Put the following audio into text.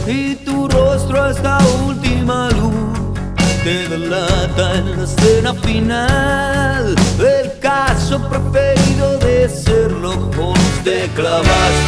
y tu rostro hasta última luz te delata en la escena final. El caso preferido de Sherlock Holmes, te clavaste